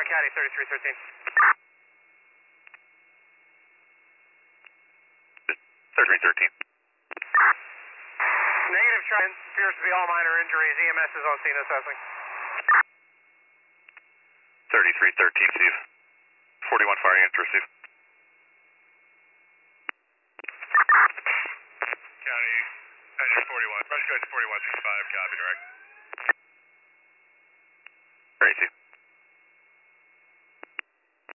on Caddy, 3313. 3313. Negative, Trent. Appears to be all minor injuries. EMS is on scene assessing. 3313, Steve. 41 firing in to receive. County, engine 41. Rush code 4165, copy direct. Great, Steve.